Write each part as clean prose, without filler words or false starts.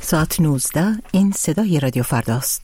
ساعت 19. این صدای رادیو فرداست.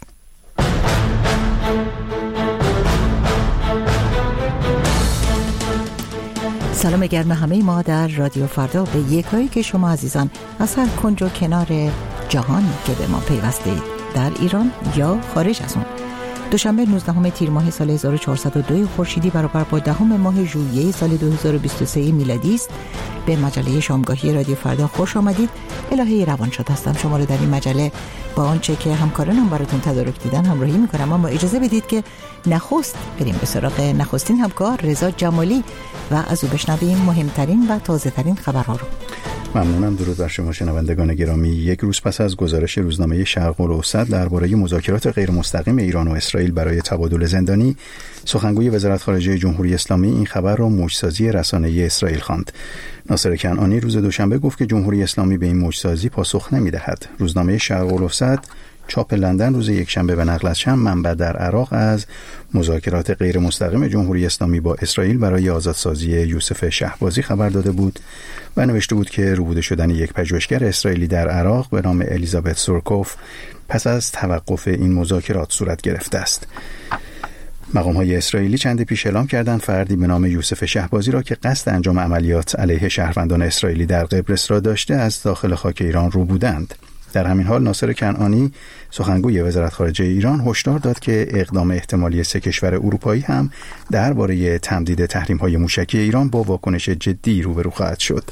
سلام گرم همه ما در رادیو فردا به یکایی که شما عزیزان از هر کنج و کنار جهان که به ما پیوستید، در ایران یا خارج از اون. دوشنبه 19 تیر ماه سال 1402 خورشیدی برابر با 10 ماه ژوئیه سال 2023 میلادی است. به مجله شامگاهی رادیو فردا خوش آمدید. الهه روانشاد هستم. شما رو در این مجله با آنچه که همکارانم براتون تدارک دیدن همراهی میکنم، اما اجازه بدید که نخست بریم به سراغ نخستین همکار رضا جمالی و از او بشنویم مهمترین و تازه ترین خبرها رو. ممنونم. درود بر شما شنوندگان گرامی. یک روز پس از گزارش روزنامه شرق الاوسط درباره مذاکرات غیر مستقیم ایران و اسرائیل برای تبادل زندانی، سخنگوی وزارت خارجه جمهوری اسلامی این خبر را موج‌سازی رسانه‌ای اسرائیل خواند. ناصر کنعانی روز دوشنبه گفت که جمهوری اسلامی به این موج‌سازی پاسخ نمی‌دهد. روزنامه شرق الاوسط چاپ لندن روز یکشنبه به نقل از چند منبع در عراق از مذاکرات غیر مستقیم جمهوری اسلامی با اسرائیل برای آزادسازی یوسف شهبازی خبر داده بود و نوشته بود که ربوده شدن یک پژوهشگر اسرائیلی در عراق به نام الیزابت سورکوف پس از توقف این مذاکرات صورت گرفته است. مقام‌های اسرائیلی چندی پیش اعلام کردند فردی به نام یوسف شهبازی را که قصد انجام عملیات علیه شهروندان اسرائیلی در قبرس را داشته از داخل خاک ایران رو بودند. در همین حال ناصر کنعانی سخنگوی وزارت خارجه ایران هشدار داد که اقدام احتمالی 3 کشور اروپایی هم درباره تمدید تحریم‌های موشکی ایران با واکنش جدی روبرو خواهد شد.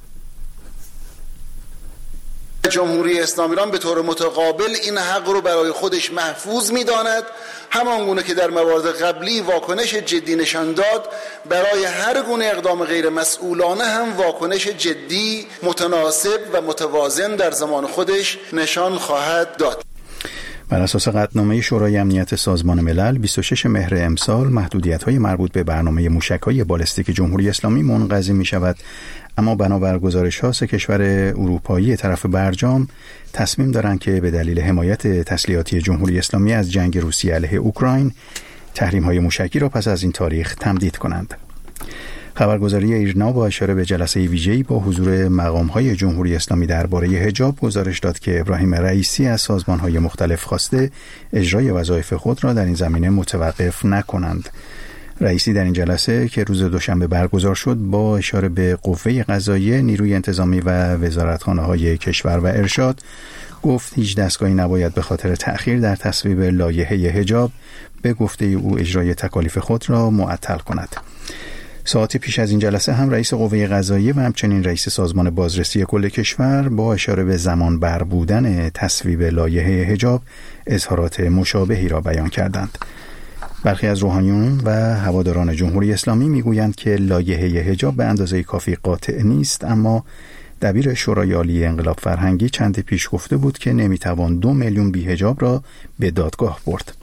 جمهوری اسلامی ایران به طور متقابل این حق رو برای خودش محفوظ می‌داند، همانگونه که در موارد قبلی واکنش جدی نشان داد، برای هر گونه اقدام غیر مسئولانه هم واکنش جدی، متناسب و متوازن در زمان خودش نشان خواهد داد. بر اساس قطعنامه شورای امنیت سازمان ملل 26 مهر امسال محدودیت‌های مربوط به برنامه موشک‌های بالستیک جمهوری اسلامی منقضی می‌شود، اما بنابر گزارش‌ها 3 کشور اروپایی طرف برجام تصمیم دارند که به دلیل حمایت تسلیحاتی جمهوری اسلامی از جنگ روسیه علیه اوکراین تحریم‌های موشکی را پس از این تاریخ تمدید کنند. خبرگزاری ایرنا با اشاره به جلسه ویژه‌ای با حضور مقام‌های جمهوری اسلامی درباره حجاب گزارش داد که ابراهیم رئیسی از سازمان‌های مختلف خواسته اجرای وظایف خود را در این زمینه متوقف نکنند. رئیسی در این جلسه که روز دوشنبه برگزار شد با اشاره به قوه قضاییه، نیروی انتظامی و وزارتخانه‌های کشور و ارشاد گفت هیچ دستگاهی نباید به خاطر تأخیر در تصویب لایحه حجاب به گفته او اجرای تکالیف خود را معطل کند. ساعتی پیش از این جلسه هم رئیس قوه قضاییه و همچنین رئیس سازمان بازرسی کل کشور با اشاره به زمان بر بودن تصویب لایحه حجاب اظهارات مشابهی را بیان کردند. برخی از روحانیون و هواداران جمهوری اسلامی میگویند که لایحه حجاب به اندازه کافی قاطع نیست، اما دبیر شورای عالی انقلاب فرهنگی چند پیش گفته بود که نمیتوان 2 میلیون بی‌حجاب را به دادگاه برد.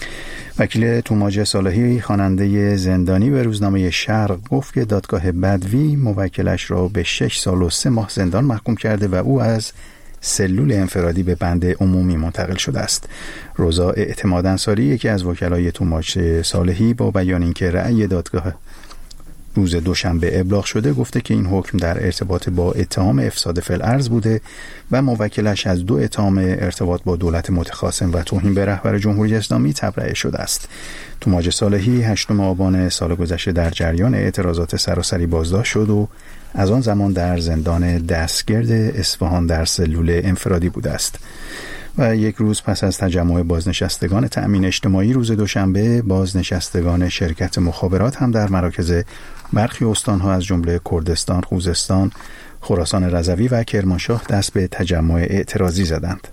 وکیل توماج صالحی خواننده زندانی به روزنامه شرق گفت که دادگاه بدوی موکلش را به 6 سال و 3 ماه زندان محکوم کرده و او از سلول انفرادی به بند عمومی منتقل شده است. روزا اعتماد انصاری یکی از وکلای توماج صالحی با بیان اینکه رأی دادگاه روز دوشنبه ابلاغ شده گفته که این حکم در ارتباط با اتهام افساد فی الارض بوده و موکلش از 2 اتهام ارتباط با دولت متخاصم و توهین به رهبر جمهوری اسلامی تبرئه شده است. توماج صالحی 8 آبان سال گذشته در جریان اعتراضات سراسری بازداشت شد و از آن زمان در زندان دستگرد اصفهان در سلول انفرادی بوده است. و یک روز پس از تجمع بازنشستگان تأمین اجتماعی روز دوشنبه، بازنشستگان شرکت مخابرات هم در مراکز برخی استان‌ها از جمله کردستان، خوزستان، خراسان رضوی و کرمانشاه دست به تجمع اعتراضی زدند.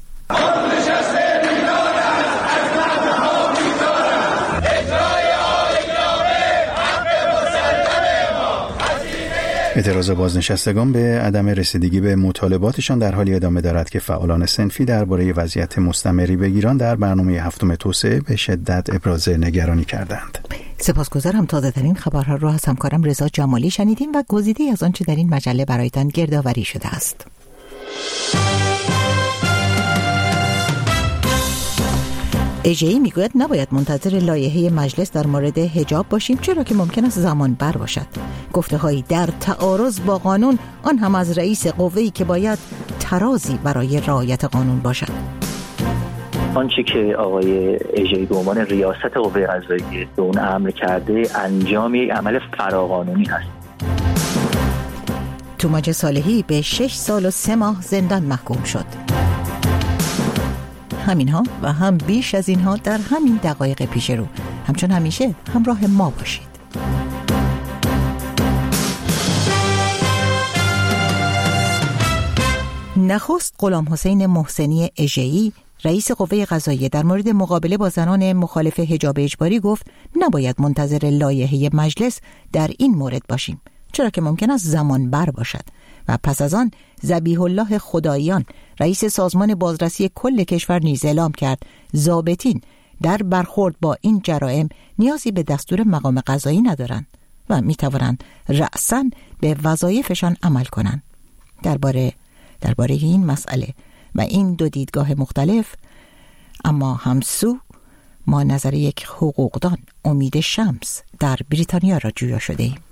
اعتراض بازنشستگان به عدم رسیدگی به مطالباتشان در حالی ادامه دارد که فعالان صنفی درباره وضعیت مستمری به ایران در برنامه 7 توسعه به شدت ابراز نگرانی کردند. سپاسگزارم. تازه ترین خبرها را از همکارم رضا جمالی شنیدیم و گزیده از آنچه در این مجله برایتان گردآوری شده است. ایجی میگوید نباید منتظر لایحه مجلس در مورد حجاب باشیم، چرا که ممکن است زمان بر باشد. گفته‌هایی در تعارض با قانون، آن هم از رئیس قوه‌ای که باید ترازی برای رعایت قانون باشد. آنچه که آقای اژه‌ای به عنوان ریاست قوه قضاییه به اون امر کرده انجام یک عمل فراقانونی هست. توماج صالحی به 6 سال و 3 ماه زندان محکوم شد. همینها و هم بیش از اینها در همین دقایق پیش رو. همچون همیشه همراه ما باشید. نخست غلامحسین محسنی اژه‌ای رئیس قوه قضاییه در مورد مقابله با زنان مخالف حجاب اجباری گفت نباید منتظر لایحه مجلس در این مورد باشیم، چرا که ممکن است زمان بر باشد. و پس از آن ذبیح الله خداییان رئیس سازمان بازرسی کل کشور نیز اعلام کرد ضابطین در برخورد با این جرائم نیازی به دستور مقام قضایی ندارند و می توانند رأساً به وظایفشان عمل کنند. درباره این مسئله و این دو دیدگاه مختلف اما همسو ما نظر یک حقوقدان امید شمس در بریتانیا را جویا شده ایم.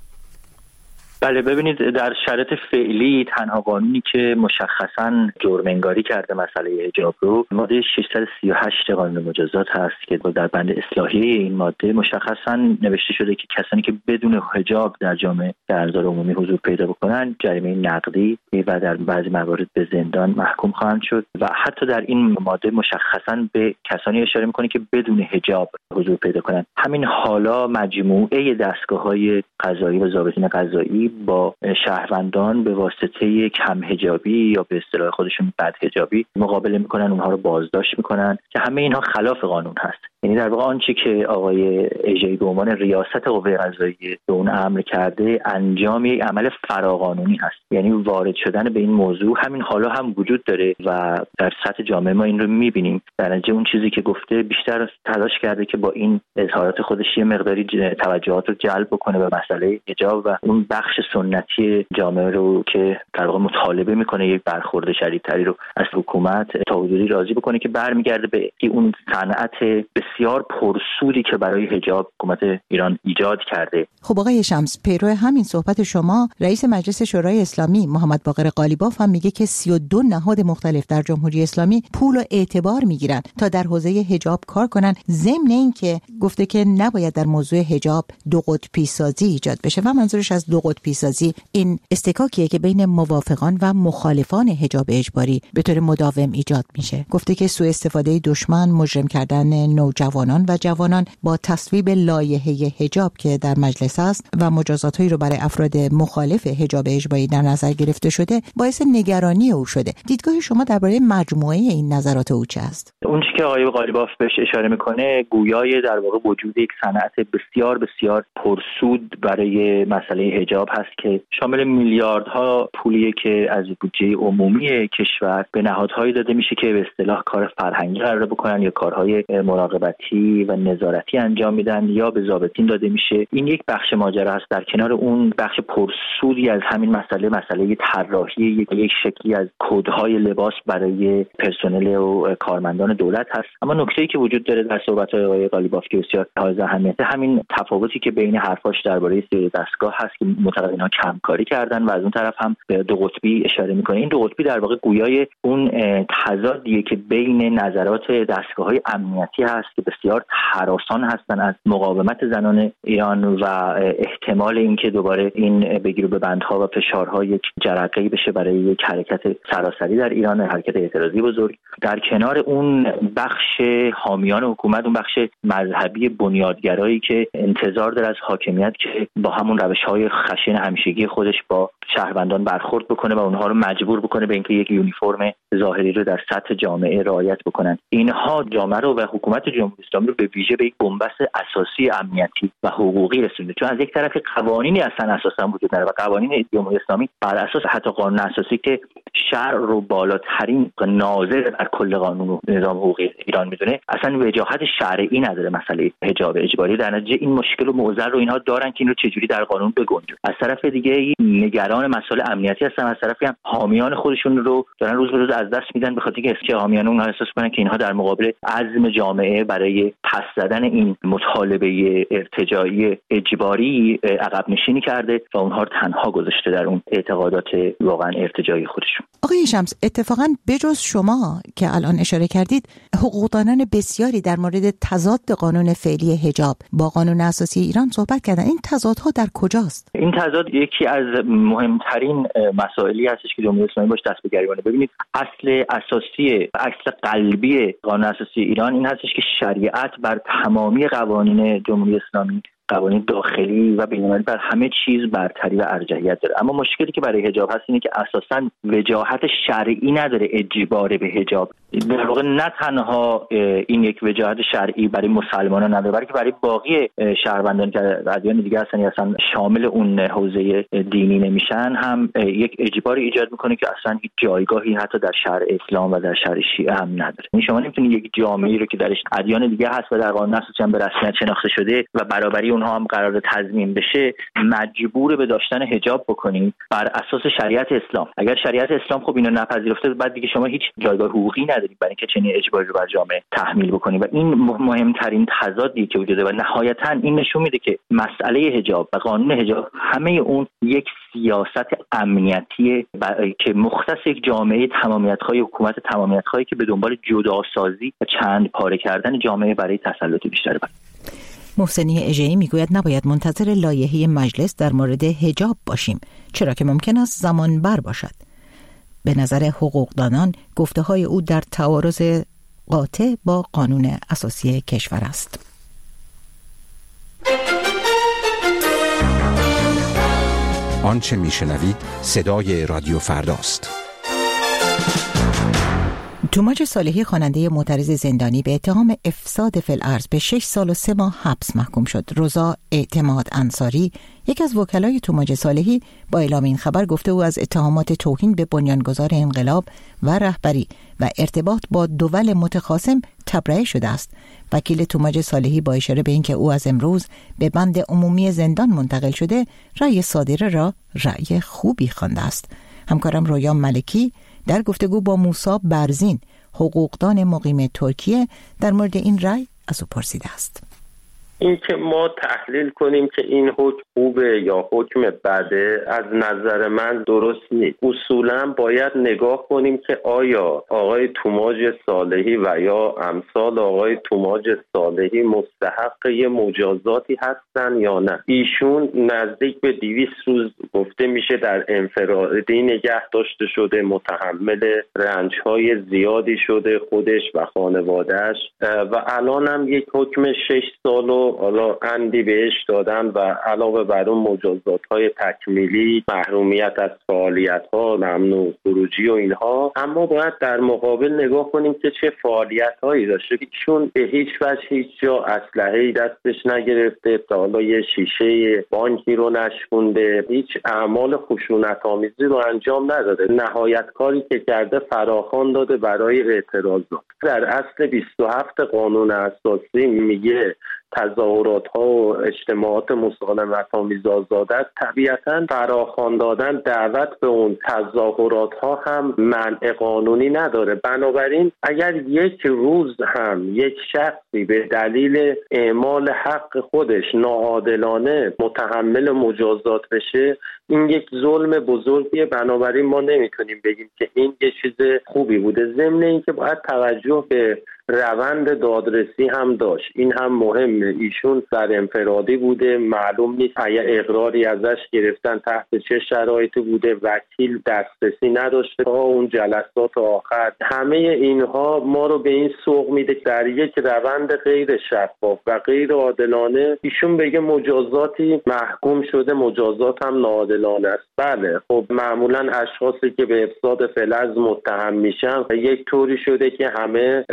بله، ببینید در شرایط فعلی تنها قانونی که مشخصاً جرم‌انگاری کرده مسئله حجاب رو ماده 638 قانون مجازات هست که در بند اصلاحیه این ماده مشخصاً نوشته شده که کسانی که بدون حجاب در جامعه در انظار عمومی حضور پیدا بکنن جریمه نقدی و در بعضی موارد به زندان محکوم خواهند شد و حتی در این ماده مشخصاً به کسانی اشاره می‌کنه که بدون حجاب حضور پیدا کنن. همین حالا مجموعه دستگاه‌های قضایی و ضابطین قضایی با شهروندان به واسطه کم حجابی یا به اصطلاح خودشون بد حجابی مقابله میکنن، اونها رو بازداشت میکنن که همه اینها خلاف قانون هست. یعنی در واقع آنچه که آقای اژه‌ای به عنوان ریاست قوه قضاییه به اون امر کرده انجام یک عمل فراقانونی هست. یعنی وارد شدن به این موضوع همین حالا هم وجود داره و در سطح جامعه ما این رو میبینیم. در نتیجه اون چیزی که گفته بیشتر تلاش کرده که با این اظهارات خودش یه مقداری توجهات رو جلب بکنه به مسئله حجاب و اون بخش سنتی جامعه رو که در واقع مطالبه میکنه یک برخورد شدیدتری رو از حکومت تا حدودی راضی بکنه که برمیگرده به اون صنعت بسیار پرسودی که برای حجاب حکومت ایران ایجاد کرده. خب آقای شمس، پیرو همین صحبت شما رئیس مجلس شورای اسلامی محمد باقر قالیباف هم میگه که 32 نهاد مختلف در جمهوری اسلامی پول و اعتبار میگیرن تا در حوزه حجاب کار کنن، ضمن اینکه گفته که نباید در موضوع حجاب دو قطبی سازی ایجاد بشه و منظورش از دو قطبی سازی این استکاکیه که بین موافقان و مخالفان حجاب اجباری به طور مداوم ایجاد میشه. گفته که سوء استفاده دشمن، مجرم کردن نوجوانان و جوانان با تصویب لایحه حجاب که در مجلس است و مجازاتایی رو برای افراد مخالف حجاب اجباری در نظر گرفته شده باعث نگرانی او شده. دیدگاه شما درباره مجموعه این نظرات او چه است؟ اون چیزی که آقای قالیباف بهش اشاره میکنه گویای در واقع وجود یک صنعت بسیار بسیار پرسود برای مسئله حجاب هست که شامل میلیاردها پولیه که از بودجه عمومی کشور به نهادهایی داده میشه که به اصطلاح کار فرهنگی قرار بکنن یا کارهای مراقبتی و نظارتی انجام میدن یا به ضابطین داده میشه. این یک بخش ماجرا هست. در کنار اون بخش پرسودی از همین مسئله طراحی یک شکلی از کدهای لباس برای پرسنل و کارمندان دولت هست. اما نکته‌ای که وجود داره در صحبت‌های آقای قالیباف که بسیار حائز اهمیته همین تفاوتی که بین حرفاش درباره سری دستگاه هست که معتقد اینها کمکاری کردن و از اون طرف هم به دو قطبی اشاره میکنه. این دو قطبی در واقع گویای اون تضادیه که بین نظرات دستگاه‌های امنیتی هست که بسیار هراسان هستن از مقاومت زنان ایران و احتمال اینکه دوباره این بگیر و ببندها و فشارها یک جرقه‌ای بشه برای یک حرکت سراسری در ایران، حرکت اعتراضی بزرگ. در کنار اون بخش حامیان حکومت، اون بخش مذهبی بنیادگرایی که انتظار داره از حاکمیت که با همون روش‌های خشن همیشگی خودش با شهروندان برخورد بکنه و اونها رو مجبور بکنه به اینکه یک یونیفرم ظاهری رو در سطح جامعه رعایت بکنن. اینها جامعه رو و حکومت جمهوری اسلامی رو به ویژه به یک بنبست اساسی امنیتی و حقوقی رسونده. چون از یک طرف قوانینی اصلا اساسا وجود نداره و قوانین جمهوری اسلامی بر اساس حتی قانون اساسی که شرع رو بالاترین ناظر در کل قانون و نظام حقوقی ایران میدونه اصلا وجاهت شرعی نداره مسئله حجاب اجباری. در نتیجه این مشکل و معضل رو اینها دارن که این رو چجوری در قانون بگنجونن. از طرف دیگه نگران مسائل امنیتی هستن، از طرفی هم حامیان خودشون رو دارن روز به روز از دست میدن به خاطر اینکه حامیان اونها احساس کنن که اینها در مقابل عزم جامعه برای پس زدن این مطالبه ارتجاعی اجباری عقب نشینی کرده و اونها رو تنها گذاشته در اون اعتقادات واقعا ارتجاعی خودشون. آقای شمس، اتفاقا بجز شما که الان اشاره کردید، حقوقدانان بسیاری در مورد تضاد قانون فعلی حجاب با قانون اساسی ایران صحبت کردن. این تضادها در کجاست؟ این تضاد یکی از مهمترین مسائلی هستش که جمهوری اسلامی باش دست به گریبانه. ببینید اصل اساسی، اصل قلبی قانون اساسی ایران این هستش که شریعت بر تمامی قوانین جمهوری اسلامی، قوانین داخلی و بین‌المللی، بر همه چیز برتری و ارجحیت داره. اما مشکلی که برای حجاب هست اینه که اساساً وجاهت شرعی نداره اجبار به حجاب. در واقع نه تنها این یک وجاهت شرعی برای مسلمانان نداره، بلکه برای باقی شهروندان که ادیان دیگه هستن یا اصلا شامل اون حوزه دینی نمیشن هم یک اجباری ایجاد میکنه که اصلا هیچ جایگاهی حتی در شرع اسلام و در شرع شیعه هم نداره. یعنی شما نمیتونید یک جامعه‌ای رو که درش ادیان دیگه هست و در قانون اساسی هم به رسمیت شناخته شده و برابری اونها هم قرار تضمین بشه مجبور به داشتن حجاب بکنید بر اساس شریعت اسلام. اگر شریعت اسلام خب اینو نپذیرفته، بعد دیگه شما هیچ جایگاه حقوقی ندارید برای اینکه چنین اجباری رو بر جامعه تحمیل بکنید و این مهمترین تضادی که وجود داره و نهایتاً این نشون میده که مسئله حجاب و قانون حجاب همه اون یک سیاست امنیتی که مختص یک جامعه تمامیت‌خواه، حکومت تمامیت‌خواهی که به دنبال جداسازی و چند پاره کردن جامعه برای تسلط بیشتر بر. محسنی اژه‌ای میگوید نباید منتظر لایحه مجلس در مورد حجاب باشیم، چرا که ممکن است زمان بر باشد. به نظر حقوقدانان گفته‌های او در تعارض قاطع با قانون اساسی کشور است. آنچه میشنوید صدای رادیو فرداست. توماج صالحی خواننده معترض زندانی به اتهام افساد فی الارض به 6 سال و 3 ماه حبس محکوم شد. رضا اعتماد انصاری، یک از وکلای توماج صالحی، با اعلام این خبر گفته او از اتهامات توهین به بنیانگذار انقلاب و رهبری و ارتباط با دول متخاصم تبرئه شده است. وکیل توماج صالحی با اشاره به اینکه او از امروز به بند عمومی زندان منتقل شده، رأی صادره را رأی خوبی خوانده است. همکارم رویا ملکی در گفتگو با موسی برزین، حقوقدان مقیم ترکیه، در مورد این رأی از او پرسیده است. این که ما تحلیل کنیم که این حکم خوبه یا حکم بده از نظر من درست نیست. اصولا باید نگاه کنیم که آیا آقای توماج صالحی و یا امثال آقای توماج صالحی مستحق یه مجازاتی هستن یا نه. ایشون نزدیک به 200 روز گفته میشه در انفرادی نگه داشته شده، متحمل رنج‌های زیادی شده خودش و خانواده‌اش و الان هم یک حکم 6 سال و حالا اندی بهش دادن و علاوه بر اون مجازات‌های تکمیلی، محرومیت از فعالیت‌ها، ممنوع خروجی و اینها. اما باید در مقابل نگاه کنیم که چه فعالیت‌هایی داشته. چون به هیچ وجه هیچ جا اسلحه‌ای دستش نگرفته، تا حالا یه شیشه بانکی رو نشکونده، هیچ اعمال خشونت‌آمیزی رو انجام نداده. نهایت کاری که کرده فراخوان داده برای اعتراضات. در اصل 27 قانون اساسی میگه تظاهرات ها و اجتماعات مسالمت آمیز آزاد است. طبیعتاً فراخوان دادن دعوت به اون تظاهرات ها هم منع قانونی نداره. بنابراین اگر یک روز هم یک شخصی به دلیل اعمال حق خودش ناعادلانه متحمل مجازات بشه، این یک ظلم بزرگیه. بنابراین ما نمیتونیم بگیم که این یه چیز خوبی بوده. ضمن اینکه باید توجه به روند دادرسی هم داشت. این هم مهمه. ایشون در انفرادی بوده، معلوم نیست اگه اقراری ازش گرفتن تحت چه شرایطی بوده، وکیل دسترسی نداشته تا اون جلسات آخر. همه اینها ما رو به این سوق میده در یک روند غیر شفاف و غیر عادلانه ایشون بگه مجازاتی محکوم شده، مجازات هم ناعادلانه است. بله خب معمولا اشخاصی که به افساد فی الارض متهم میشن یک طوری شده که همه به نوع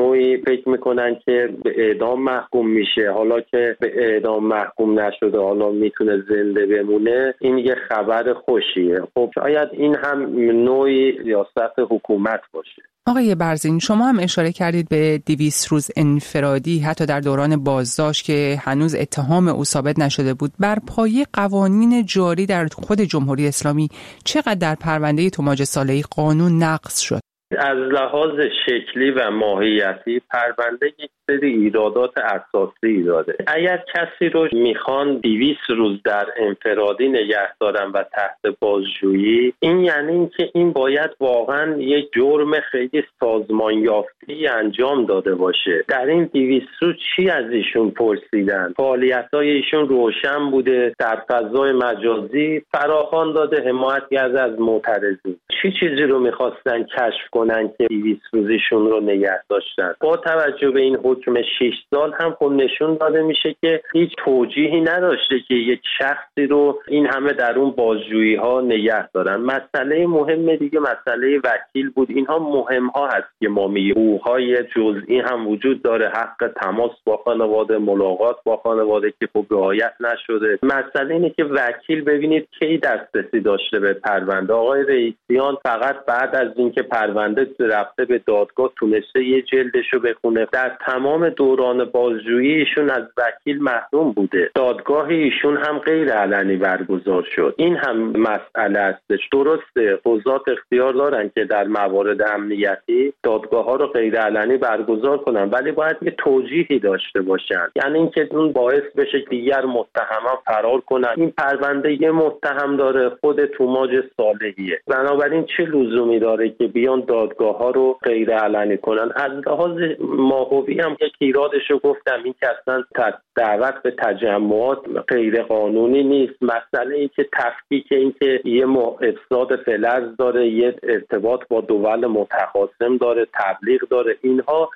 نوعی فکر میکنن که به اعدام محکوم میشه، حالا که به اعدام محکوم نشده حالا میتونه زنده بمونه، این یه خبر خوشیه. خب شاید این هم نوعی ریاست حکومت باشه. آقای برزین، شما هم اشاره کردید به 200 روز انفرادی حتی در دوران بازداشت که هنوز اتهام او ثابت نشده بود. بر پایه قوانین جاری در خود جمهوری اسلامی چقدر در پرونده توماج صالحی قانون نقض شد؟ از لحاظ شکلی و ماهیتی پرونده یک سری ایرادات اساسی داره. اگر کسی رو میخوان 200 روز در انفرادی نگه دارن و تحت بازجویی، این یعنی اینکه این باید واقعا یک جرم خیلی سازمان یافته انجام داده باشه. در این 200 روز چی از ایشون پرسیدن؟ فعالیت‌های ایشون روشن بوده، در فضای مجازی فراخوان داده، حمایت کرده از معترضین. چی چیزی رو میخواستن کشف کنن که 200 روزشون رو نگه داشتن؟ با توجه به این حکم 6 سال هم خب نشون داده میشه که هیچ توجیهی نداشته که یک شخصی رو این همه در اون بازجویی ها نگه دارن. مسئله مهم دیگه مسئله وکیل بود. اینها مهم ها هست که ما میگیم حقوق‌های جزئی هم وجود داره، حق تماس با خانواده، ملاقات با خانواده که خب رعایت نشده. مسئله اینه که وکیل ببینید کی دسترسی داشته به پرونده. آقای رئیسیان فقط بعد از اینکه پرونده رفته به دادگاه تونسته یه جلدشو بخونه. در تمام دوران بازجویی ایشون از وکیل محروم بوده. دادگاه ایشون هم غیر علنی برگزار شد. این هم مسئله هستش. درسته قضات اختیار دارن که در موارد امنیتی دادگاه ها رو غیر علنی برگزار کنن، ولی باید یه توجیهی داشته باشن. یعنی اینکه اون باعث بشه دیگر متهمان فرار کنن. این پرونده یه متهم داره، خود توماج صالحیه. بنابراین چه لزومی داره که بیان دادگاه ها رو غیر علنی کنن؟ از لحاظ ماهوی هم که ایرادشو گفتم، این که اصلا دعوت به تجمعات غیر قانونی نیست. مسئله این که تفکیک، این که یه افساد فلز داره، یه ارتباط با دول متخاصم داره، تبلیغ داره، اینها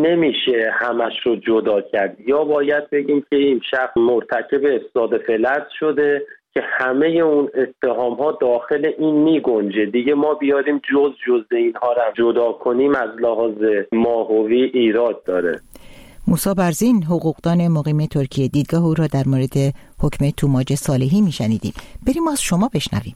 نمیشه همش رو جدا کرد. یا باید بگیم که این شخص مرتکب افساد فلز شده که همه اون اتهام ها داخل این میگنجه، دیگه ما بیاریم جز اینها رو جدا کنیم از لحاظ ماهوی ایراد داره. موسی برزین، حقوقدان مقیم ترکیه، دیدگاه او را در مورد حکم توماج صالحی میشنیدیم. بریم از شما بشنویم.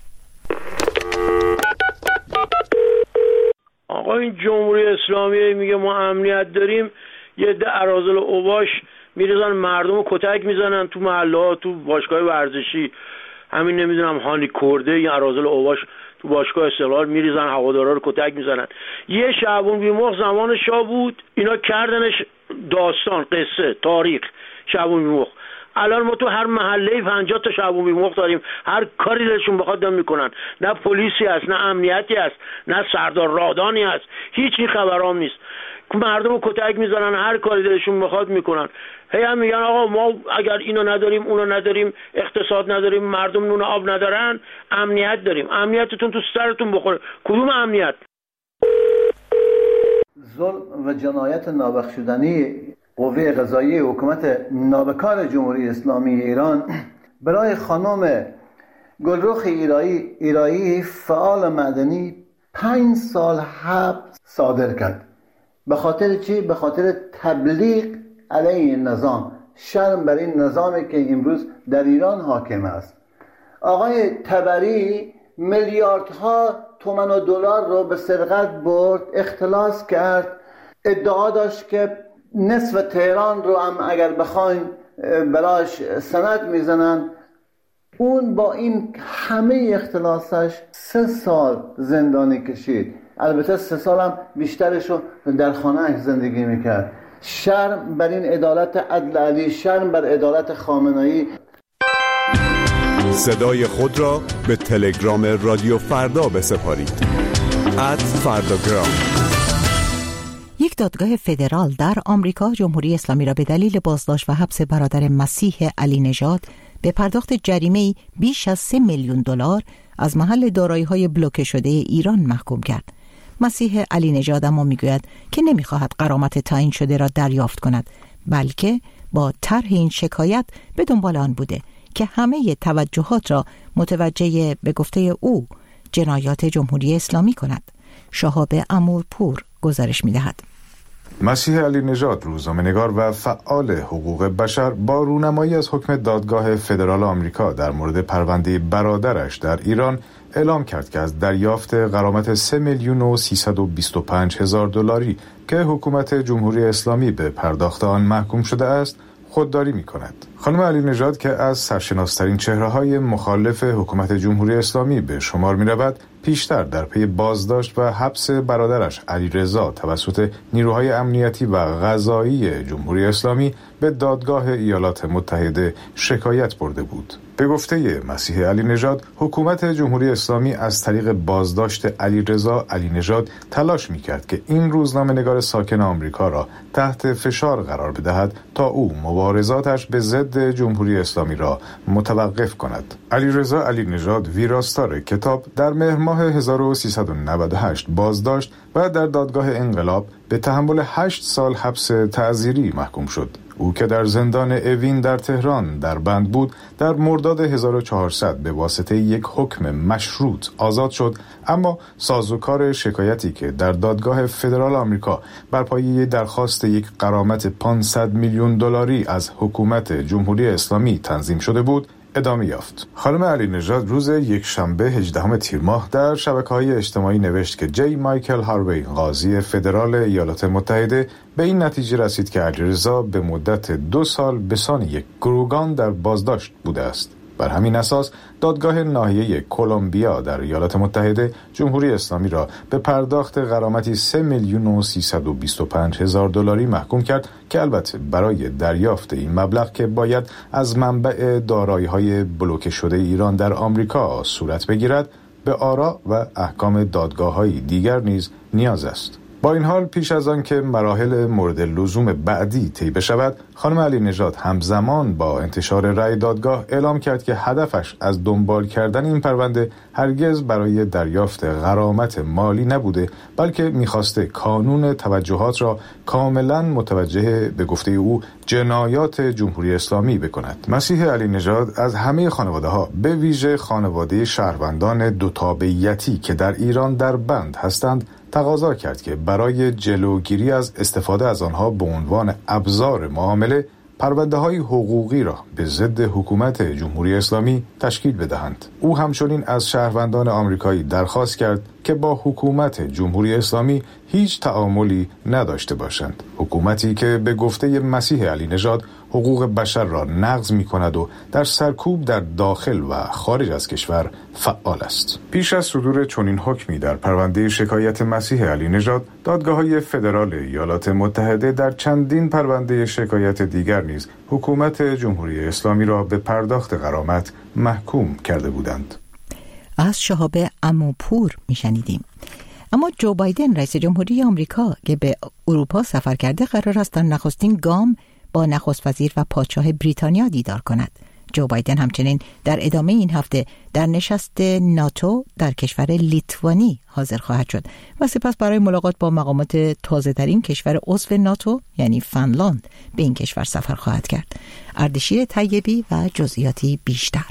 آقا این جمهوری اسلامی میگه ما امنیت داریم، یه ده اراذل اوباش میریزن مردم رو کتک میزنن تو محله ها، تو باشگاه ورزشی، همین نمیدونم هانی کرده یا اراذل اوباش تو باشگاه استقلال میریزن هوادارا رو کتک میزنن. یه شعبون بیمخ زمان شاه بود، اینا کردنش داستان، قصه، تاریخ. شعبون بیمخ الان ما تو هر محله 50 تا شعبون بیمخ داریم، هر کاری دلشون بخواد میکنن. نه پلیسی هست، نه امنیتی هست، نه سردار رادانی هست، هیچ این خبرام نیست. مردم رو کتک میزنن، هر کاری دلشون بخواد میکنن. هی هم میگن آقا ما اگر اینو نداریم اونو نداریم، اقتصاد نداریم، مردم نون آب ندارن، امنیت داریم. امنیتتون تو سرتون بخوره. کدوم امنیت؟ ظلم و جنایت نابخشودنی قوه قضاییه حکومت نابکار جمهوری اسلامی ایران برای خانم گلرخ ایرایی فعال مدنی 5 سال حبس صادر کرد. به خاطر چی؟ به خاطر تبلیغ علیه این نظام. شرم بر این نظامی که امروز در ایران حاکم است. آقای تبری میلیاردها تومان و دلار رو به سرقت برد، اختلاس کرد. ادعا داشت که نصف تهران رو هم اگر بخواین براش سند میزنن. اون با این همه اختلاسش 3 سال زندانی کشید. البته 3 سال هم بیشترش رو در خانه‌اش زندگی میکرد. شرم بر این عدالت عدل علی، شرم بر عدالت خامنه‌ای. صدای خود را به تلگرام رادیو فردا بسپارید. @فرداگرام. یک دادگاه فدرال در آمریکا جمهوری اسلامی را به دلیل بازداشت و حبس برادر مسیح علی نژاد به پرداخت جریمه‌ای بیش از 3 میلیون دلار از محل دارایی‌های بلوکه شده ایران محکوم کرد. مسیح علی نژاد اما میگوید که نمیخواهد غرامت تعیین شده را دریافت کند، بلکه با طرح این شکایت به دنبال آن بوده که همه توجهات را متوجه به گفته او جنایات جمهوری اسلامی کند. شهاب امورپور گزارش می‌دهد. مسیح علی نژاد، روزنامه‌نگار و فعال حقوق بشر، با رونمایی از حکم دادگاه فدرال آمریکا در مورد پرونده برادرش در ایران اعلام کرد که از دریافت غرامت 3,325,000 دلاری که حکومت جمهوری اسلامی به پرداخت آن محکوم شده است خودداری می‌کند. خانم علی نژاد که از سرشناس‌ترین چهره‌های مخالف حکومت جمهوری اسلامی به شمار می‌رود، پیشتر در پی بازداشت و حبس برادرش علیرضا توسط نیروهای امنیتی و قضایی جمهوری اسلامی به دادگاه ایالات متحده شکایت برده بود. به گفته مسیح علی نژاد، حکومت جمهوری اسلامی از طریق بازداشت علیرضا علی نژاد تلاش می‌کرد که این روزنامه‌نگار ساکن آمریکا را تحت فشار قرار بدهد تا او مبارزاتش به ضد جمهوری اسلامی را متوقف کند. علیرضا علی نژاد، ویراستار کتاب، در مهر ماه 1398 بازداشت و در دادگاه انقلاب به تحمل 8 سال حبس تعزیری محکوم شد. او که در زندان اوین در تهران در بند بود، در مرداد 1400 به واسطه یک حکم مشروط آزاد شد، اما سازوکار شکایتی که در دادگاه فدرال آمریکا بر پایه درخواست یک غرامت 500 میلیون دلاری از حکومت جمهوری اسلامی تنظیم شده بود ادامه یافت. خانم علی نژاد روز یکشنبه 18 تیر ماه در شبکه‌های اجتماعی نوشت که جی مایکل هاروی، قاضی فدرال ایالات متحده، به این نتیجه رسید که علیرضا به مدت 2 سال به سان یک گروگان در بازداشت بوده است. بر همین اساس دادگاه ناحیه کلمبیا در ایالات متحده جمهوری اسلامی را به پرداخت غرامتی 3,325,000 دلاری محکوم کرد که البته برای دریافت این مبلغ که باید از منبع دارایی‌های بلوکه شده ایران در آمریکا صورت بگیرد، به آرا و احکام دادگاه‌های دیگر نیز نیاز است. با این حال پیش از آن که مراحل مورد لزوم بعدی طی بشود، خانم علی نژاد همزمان با انتشار رأی دادگاه اعلام کرد که هدفش از دنبال کردن این پرونده هرگز برای دریافت غرامت مالی نبوده، بلکه می‌خواسته کانون توجهات را کاملا متوجه به گفته او جنایات جمهوری اسلامی بکند. مسیح علی نژاد از همه خانواده‌ها، به ویژه خانواده شهروندان دو تابعیتی که در ایران در بند هستند، تقاضا کرد که برای جلوگیری از استفاده از آنها به عنوان ابزار معامله، پرونده‌های حقوقی را به ضد حکومت جمهوری اسلامی تشکیل بدهند. او همچنین از شهروندان آمریکایی درخواست کرد که با حکومت جمهوری اسلامی هیچ تعاملی نداشته باشند. حکومتی که به گفته مسیح علی نژاد حقوق بشر را نقض می‌کند و در سرکوب در داخل و خارج از کشور فعال است. پیش از صدور چنین حکمی در پرونده شکایت مسیح علی نژاد، دادگاه‌های فدرال ایالات متحده در چندین پرونده شکایت دیگر نیز حکومت جمهوری اسلامی را به پرداخت غرامت محکوم کرده بودند. از شهاب عموپور میشنیدیم. اما جو بایدن رئیس جمهوری آمریکا که به اروپا سفر کرده، قرار است در نخستین گام با نخست وزیر و پادشاه بریتانیا دیدار کند. جو بایدن همچنین در ادامه این هفته در نشست ناتو در کشور لیتوانی حاضر خواهد شد و سپس برای ملاقات با مقامات تازه‌ترین کشور عضو ناتو یعنی فنلاند به این کشور سفر خواهد کرد. اردشیر طیبی و جزئیاتی بیشتر.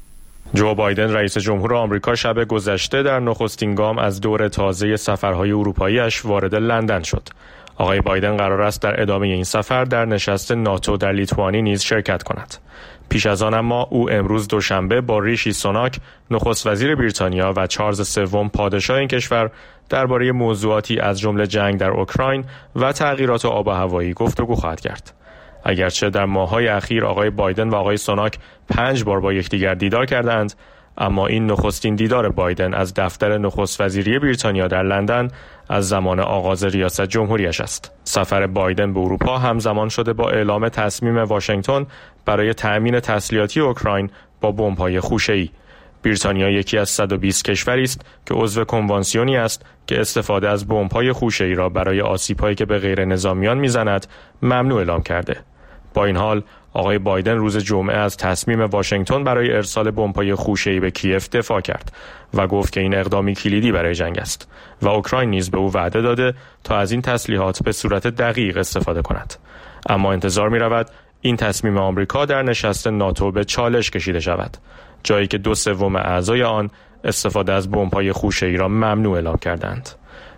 جو بایدن رئیس جمهور آمریکا شب گذشته در نخستین گام از دور تازه سفرهای اروپایی‌اش وارد لندن شد. آقای بایدن قرار است در ادامه این سفر در نشست ناتو در لیتوانی نیز شرکت کند. پیش از آن اما او امروز دوشنبه با ریشی سوناک، نخست وزیر بریتانیا و چارلز سوم پادشاه این کشور درباره موضوعاتی از جمله جنگ در اوکراین و تغییرات آب و هوایی گفتگو خواهد کرد. اگرچه در ماه‌های اخیر آقای بایدن و آقای سوناک 5 بار با یکدیگر دیدار کردند، اما این نخستین دیدار بایدن از دفتر نخست وزیری بریتانیا در لندن از زمان آغاز ریاست جمهوریش است. سفر بایدن به اروپا همزمان شده با اعلام تصمیم واشنگتن برای تأمین تسلیحاتی اوکراین با بمب‌های خوشه‌ای. بریتانیا یکی از 120 کشوری است که عضو کنوانسیونی است که استفاده از بمب‌های خوشه‌ای را برای آسیب‌هایی که به غیر نظامیان می‌زند ممنوع اعلام کرده. با این حال آقای بایدن روز جمعه از تصمیم واشنگتن برای ارسال بمب‌های خوشه‌ای به کیف دفاع کرد و گفت که این اقدامی کلیدی برای جنگ است و اوکراین نیز به او وعده داده تا از این تسلیحات به صورت دقیق استفاده کند. اما انتظار می‌رود این تصمیم آمریکا در نشست ناتو به چالش کشیده شود، جایی که 2/3 اعضای آن استفاده از بمب‌های خوشه‌ای را ممنوع اعلام کردند.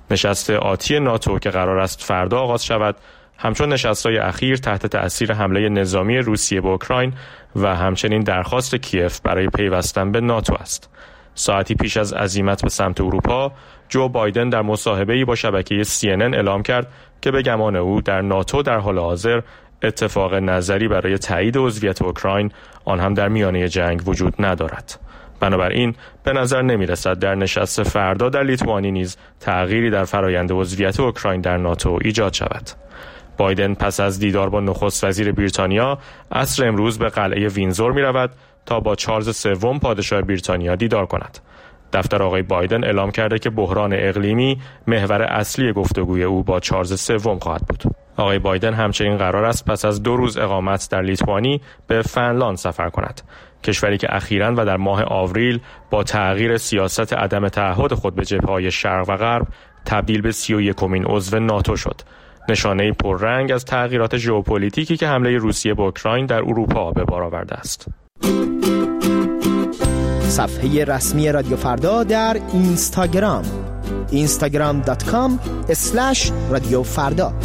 نشست آتی ناتو که قرار است فردا آغاز شود، همچون نشست‌های اخیر تحت تأثیر حمله نظامی روسیه به اوکراین و همچنین درخواست کیف برای پیوستن به ناتو است. ساعتی پیش از عزیمت به سمت اروپا، جو بایدن در مصاحبه‌ای با شبکه CNN اعلام کرد که به گمان او در ناتو در حال حاضر اتفاق نظری برای تایید عضویت اوکراین، آن هم در میانه جنگ، وجود ندارد. بنابراین به نظر نمی‌رسد در نشست فردا در لیتوانی نیز تغییری در فرآیند عضویت اوکراین در ناتو ایجاد شود. بایدن پس از دیدار با نخست وزیر بریتانیا عصر امروز به قلعه وینزور می‌رود تا با چارلز سوم پادشاه بریتانیا دیدار کند. دفتر آقای بایدن اعلام کرده که بحران اقلیمی محور اصلی گفتگوی او با چارلز سوم خواهد بود. آقای بایدن همچنین قرار است پس از 2 روز اقامت در لیتوانی به فنلاند سفر کند. کشوری که اخیراً و در ماه آوریل با تغییر سیاست عدم تعهد خود به جبهه‌های شرق و غرب تبدیل به 31مین عضو ناتو شد. نشانه پررنگ از تغییرات ژئوپلیتیکی که حمله روسیه به اوکراین در اروپا به بار آورده است. صفحه رسمی رادیو فردا در اینستاگرام instagram.com/رادیو فردا.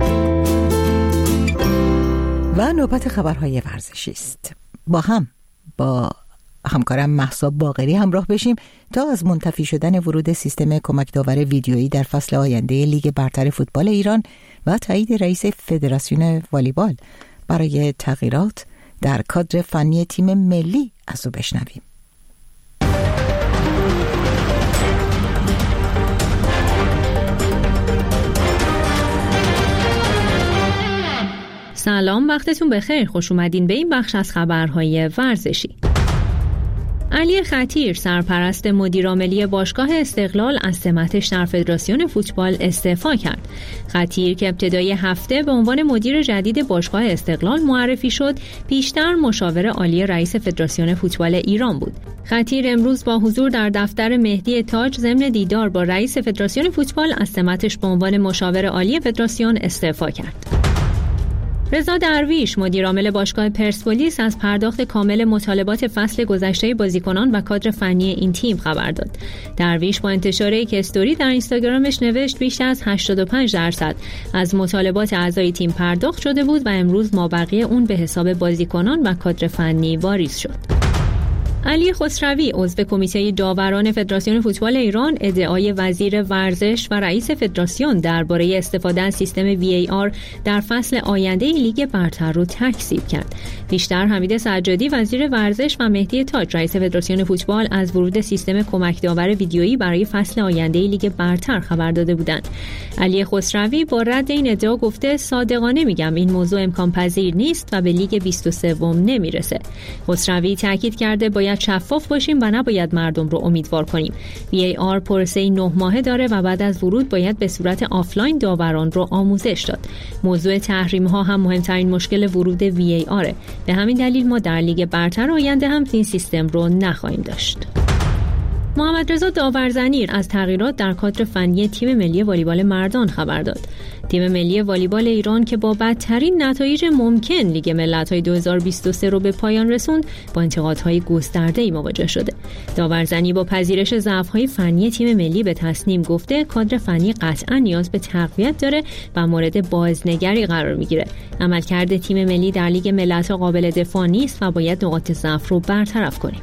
و نوبت خبرهای ورزشی است. با همکارم مهسا باقری همراه بشیم تا از منتفی شدن ورود سیستم کمک داور ویدیویی در فصل آینده لیگ برتر فوتبال ایران و تایید رئیس فدراسیون والیبال برای تغییرات در کادر فنی تیم ملی از او بشنویم. سلام، وقتتون بخیر. خوش اومدین به این بخش از خبرهای ورزشی. علی خطیر، سرپرست مدیرعاملی باشگاه استقلال، از سمتش در فدراسیون فوتبال استعفا کرد. خطیر که ابتدای هفته به عنوان مدیر جدید باشگاه استقلال معرفی شد، پیشتر مشاور عالی رئیس فدراسیون فوتبال ایران بود. خطیر امروز با حضور در دفتر مهدی تاج ضمن دیدار با رئیس فدراسیون فوتبال از سمتش به عنوان مشاور عالی فدراسیون استعفا کرد. رضا درویش، مدیرعامل باشگاه پرسپولیس، از پرداخت کامل مطالبات فصل گذشته بازیکنان و کادر فنی این تیم خبر داد. درویش با انتشار یک استوری در اینستاگرامش نوشت بیشتر از 85% از مطالبات اعضای تیم پرداخت شده بود و امروز مابقی اون به حساب بازیکنان و کادر فنی واریز شد. علی خسروی، عضو کمیته داوران فدراسیون فوتبال ایران، ادعای وزیر ورزش و رئیس فدراسیون درباره استفاده از سیستم VAR در فصل آینده لیگ برتر رو تکذیب کرد. پیشتر حمید سجادی، وزیر ورزش، و مهدی تاج، رئیس فدراسیون فوتبال، از ورود سیستم کمک داور ویدیویی برای فصل آینده لیگ برتر خبر داده بودند. علی خسروی با رد این ادعا گفته صادقانه میگم این موضوع امکان پذیر نیست و به لیگ 23 نمیرسه. خسروی تاکید کرده باید شفاف باشیم و نباید مردم رو امیدوار کنیم. VAR پروسه 9 ماهه داره و بعد از ورود باید به صورت آفلاین داوران رو آموزش داد. موضوع تحریم ها هم مهمترین مشکل ورود VAR. به همین دلیل ما در لیگ برتر آینده هم این سیستم رو نخواهیم داشت. محمد رضا داورزنی از تغییرات در کادر فنی تیم ملی والیبال مردان خبر داد. تیم ملی والیبال ایران که با بدترین نتایج ممکن لیگ ملت‌های 2023 رو به پایان رسوند، با انتقادهای گسترده‌ای مواجه شده. داورزنی با پذیرش ضعف‌های فنی تیم ملی به تصنیم گفته کادر فنی قطعاً نیاز به تقویت داره و مورد بازنگری قرار میگیره. عملکرد تیم ملی در لیگ ملت‌ها قابل دفاع نیست و باید نقاط ضعف رو برطرف کنیم.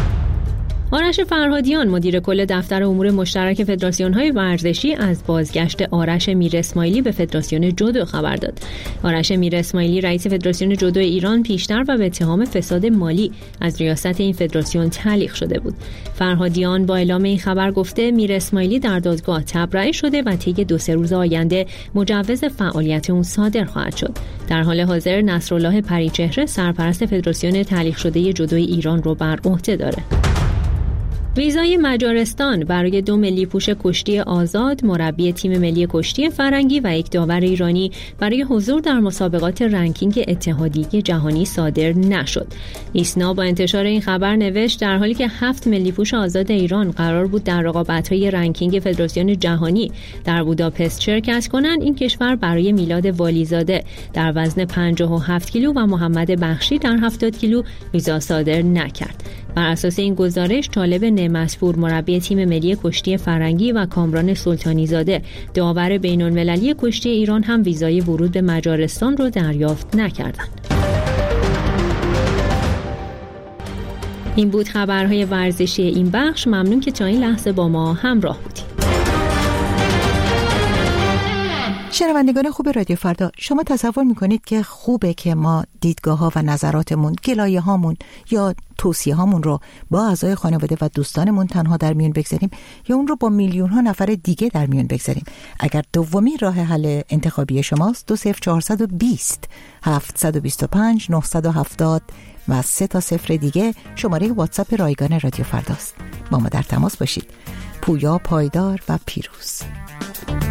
آرش فرهادیان، مدیر کل دفتر امور مشترک فدراسیون‌های ورزشی، از بازگشت آرش میر اسماعیلی به فدراسیون جودو خبر داد. آرش میر اسماعیلی، رئیس فدراسیون جودو ایران، پیشتر و به اتهام فساد مالی از ریاست این فدراسیون تعلیق شده بود. فرهادیان با اعلام این خبر گفته میر اسماعیلی در دادگاه تبرئه شده و طی 2-3 روز آینده مجوز فعالیت اون صادر خواهد شد. در حال حاضر نصرالله پریچهره، سرپرست فدراسیون تعلیق شده جودوی ایران رو بر عهده داره. ویزای مجارستان برای 2 ملی پوش کشتی آزاد، مربی تیم ملی کشتی فرنگی و یک داور ایرانی برای حضور در مسابقات رنکینگ اتحادیه جهانی صادر نشد. ایسنا با انتشار این خبر نوشت در حالی که 7 ملی پوش آزاد ایران قرار بود در رقابت‌های رنکینگ فدراسیون جهانی در بوداپست شرکت کنند، این کشور برای میلاد والیزاده در وزن 57 کیلو و محمد بخشی در 70 کیلو ویزا صادر نکرد. بر اساس این گزارش طالب نعمت‌پور مربی تیم ملی کشتی فرنگی و کامران سلطانی زاده داور بین‌المللی کشتی ایران هم ویزای ورود به مجارستان رو دریافت نکردند. این بود خبرهای ورزشی این بخش. ممنون که تا این لحظه با ما همراه بودید. شنوندگان خوب رادیو فردا، شما تصور میکنید که خوبه که ما دیدگاه ها و نظراتمون، گلایه هامون یا توصیه هامون رو با اعضای خانواده و دوستانمون تنها در میون بگذاریم یا اون رو با میلیون ها نفر دیگه در میون بگذاریم؟ اگر دومی راه حل انتخابی شماست 20420 725 970 و 3 تا 0 دیگه شماره واتساپ رایگان رادیو فرداست. با ما در تماس باشید. پویا، پایدار و پیروز.